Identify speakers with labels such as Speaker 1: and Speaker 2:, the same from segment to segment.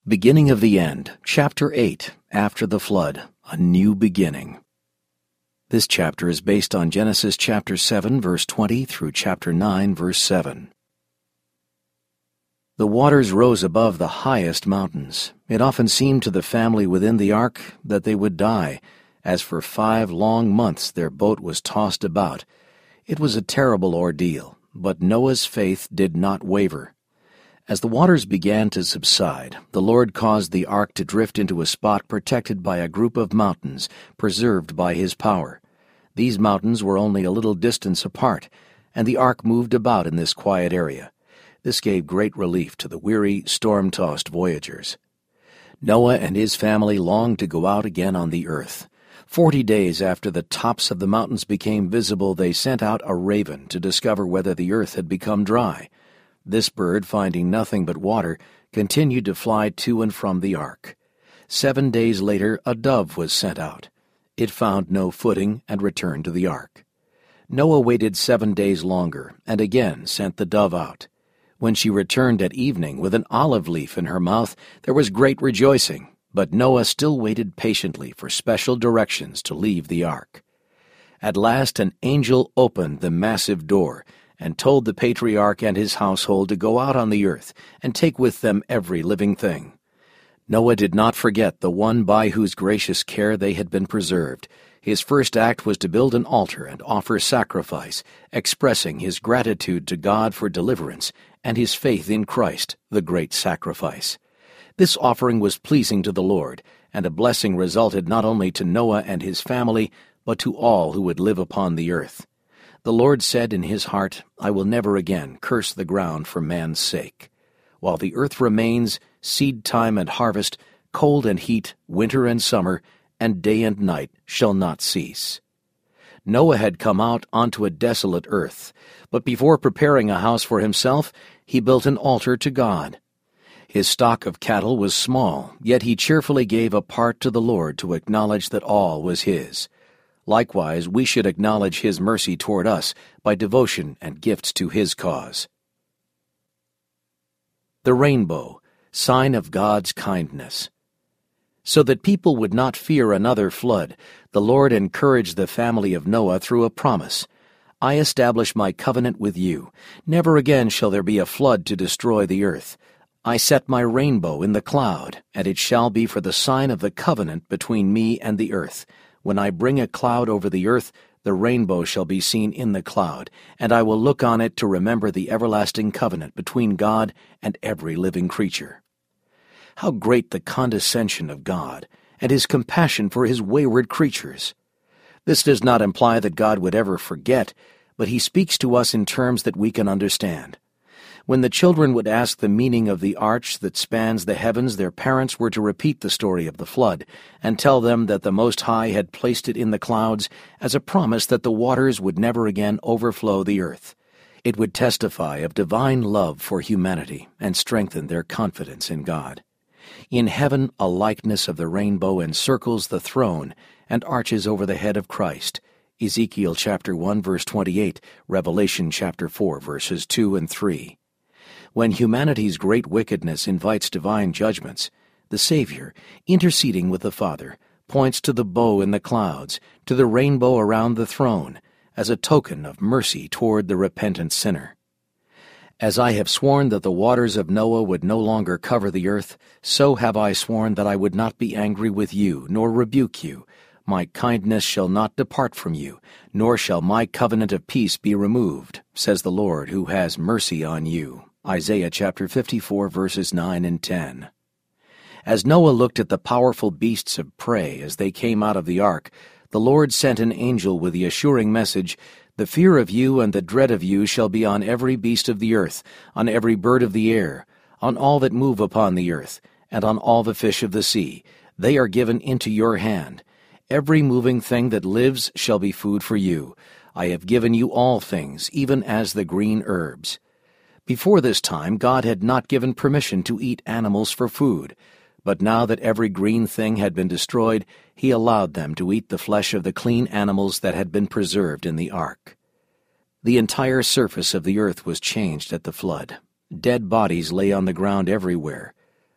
Speaker 1: Beginning of the End, Chapter 8, After the Flood, A New Beginning. This chapter is based on Genesis chapter 7, verse 20 through chapter 9, verse 7. The waters rose above the highest mountains. It often seemed to the family within the ark that they would die, as for 5 long months their boat was tossed about. It was a terrible ordeal, but Noah's faith did not waver. As the waters began to subside, the Lord caused the ark to drift into a spot protected by a group of mountains, preserved by His power. These mountains were only a little distance apart, and the ark moved about in this quiet area. This gave great relief to the weary, storm-tossed voyagers. Noah and his family longed to go out again on the earth. 40 days after the tops of the mountains became visible, they sent out a raven to discover whether the earth had become dry. This bird, finding nothing but water, continued to fly to and from the ark. 7 days later, a dove was sent out. It found no footing and returned to the ark. Noah waited 7 days longer and again sent the dove out. When she returned at evening with an olive leaf in her mouth, there was great rejoicing, but Noah still waited patiently for special directions to leave the ark. At last an angel opened the massive door and told the patriarch and his household to go out on the earth and take with them every living thing. Noah did not forget the one by whose gracious care they had been preserved. His first act was to build an altar and offer sacrifice, expressing his gratitude to God for deliverance and his faith in Christ, the great sacrifice. This offering was pleasing to the Lord, and a blessing resulted not only to Noah and his family, but to all who would live upon the earth. The Lord said in his heart, "I will never again curse the ground for man's sake." While the earth remains, seed time and harvest, cold and heat, winter and summer, and day and night shall not cease. Noah had come out onto a desolate earth, but before preparing a house for himself, he built an altar to God. His stock of cattle was small, yet he cheerfully gave a part to the Lord to acknowledge that all was His. Likewise, we should acknowledge His mercy toward us by devotion and gifts to His cause. The rainbow, sign of God's kindness. So that people would not fear another flood, the Lord encouraged the family of Noah through a promise. "I establish my covenant with you. Never again shall there be a flood to destroy the earth. I set my rainbow in the cloud, and it shall be for the sign of the covenant between me and the earth. When I bring a cloud over the earth, the rainbow shall be seen in the cloud, and I will look on it to remember the everlasting covenant between God and every living creature." How great the condescension of God, and His compassion for His wayward creatures! This does not imply that God would ever forget, but He speaks to us in terms that we can understand. When the children would ask the meaning of the arch that spans the heavens, their parents were to repeat the story of the flood and tell them that the Most High had placed it in the clouds as a promise that the waters would never again overflow the earth. It would testify of divine love for humanity and strengthen their confidence in God. In heaven, a likeness of the rainbow encircles the throne and arches over the head of Christ. Ezekiel chapter 1, verse 28, Revelation chapter 4, verses 2 and 3. When humanity's great wickedness invites divine judgments, the Savior, interceding with the Father, points to the bow in the clouds, to the rainbow around the throne, as a token of mercy toward the repentant sinner. "As I have sworn that the waters of Noah would no longer cover the earth, so have I sworn that I would not be angry with you, nor rebuke you. My kindness shall not depart from you, nor shall my covenant of peace be removed, says the Lord who has mercy on you." Isaiah chapter 54, verses 9 and 10. As Noah looked at the powerful beasts of prey as they came out of the ark, the Lord sent an angel with the assuring message, "The fear of you and the dread of you shall be on every beast of the earth, on every bird of the air, on all that move upon the earth, and on all the fish of the sea. They are given into your hand. Every moving thing that lives shall be food for you. I have given you all things, even as the green herbs." Before this time, God had not given permission to eat animals for food, but now that every green thing had been destroyed, He allowed them to eat the flesh of the clean animals that had been preserved in the ark. The entire surface of the earth was changed at the flood. Dead bodies lay on the ground everywhere.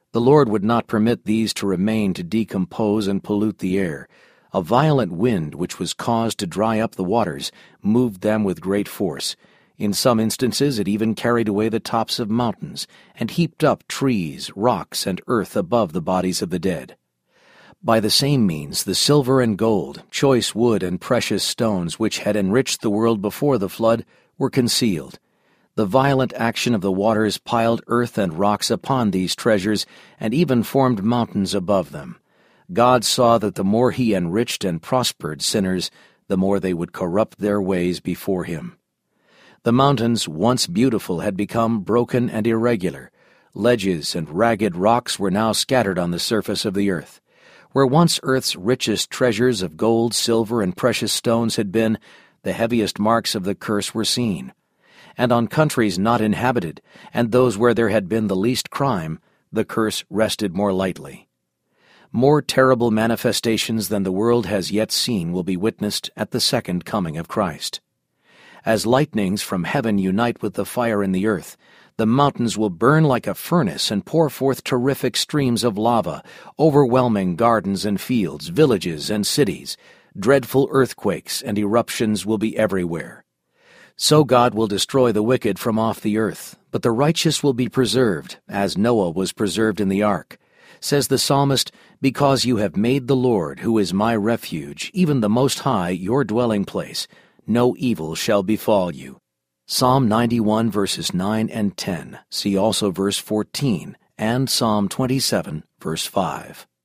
Speaker 1: The Lord would not permit these to remain to decompose and pollute the air. A violent wind, which was caused to dry up the waters, moved them with great force. In some instances it even carried away the tops of mountains, and heaped up trees, rocks, and earth above the bodies of the dead. By the same means the silver and gold, choice wood and precious stones, which had enriched the world before the flood, were concealed. The violent action of the waters piled earth and rocks upon these treasures, and even formed mountains above them. God saw that the more he enriched and prospered sinners, the more they would corrupt their ways before him. The mountains, once beautiful, had become broken and irregular. Ledges and ragged rocks were now scattered on the surface of the earth. Where once earth's richest treasures of gold, silver, and precious stones had been, the heaviest marks of the curse were seen. And on countries not inhabited, and those where there had been the least crime, the curse rested more lightly. More terrible manifestations than the world has yet seen will be witnessed at the second coming of Christ. As lightnings from heaven unite with the fire in the earth, the mountains will burn like a furnace and pour forth terrific streams of lava, overwhelming gardens and fields, villages and cities. Dreadful earthquakes and eruptions will be everywhere. So God will destroy the wicked from off the earth, but the righteous will be preserved, as Noah was preserved in the ark. Says the psalmist, "Because you have made the Lord, who is my refuge, even the Most High, your dwelling place, no evil shall befall you." Psalm 91 verses 9 and 10. See also verse 14, and Psalm 27 verse 5.